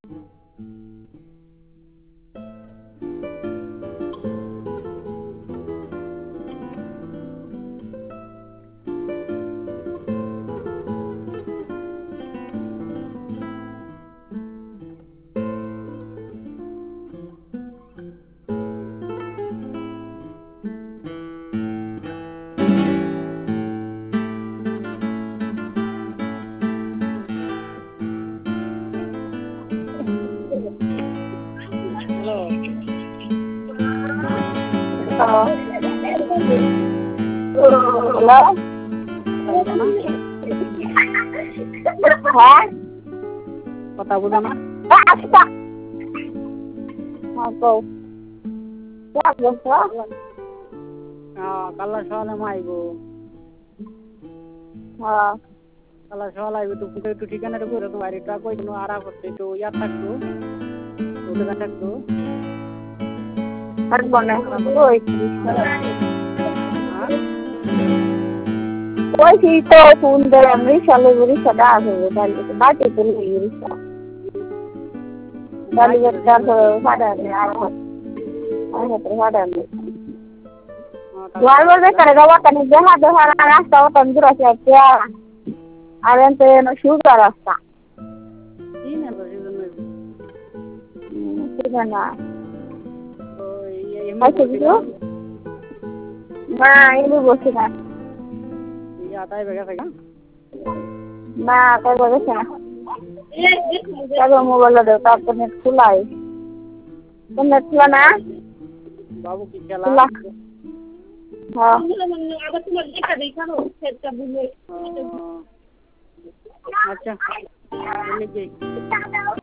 Hello? Hả? কথা বুঝো না? Basta! Ako. Wag mo sa? Colour সকালে মাইবো হ্যাঁ কালার সকালে আইবো তো একটু ঠিকানাটা করে তো বাইরে ট্রাক ওই আড়া করতে একটু ইয়ার থাকতো ওটা থাকতো থাকবো না ওই ওই তো ফোন দেয় আমি সালে বলি সাদা আসবে তাহলে বাড়িতে চলে গেলি তাহলে তার ভাড়া নেই আর ভাড়া নেই Jual boleh kada dawa kan jaha jaha rasta o tandura siya arente no sugar rasta Sina ba season sigana ওই aise bidu na ini bosina ইয়া তাই বেগা থাকা na kay boleh siya kalau mobile do ta net khulai net khula na বাবু কি খেলা हाँ अच्छा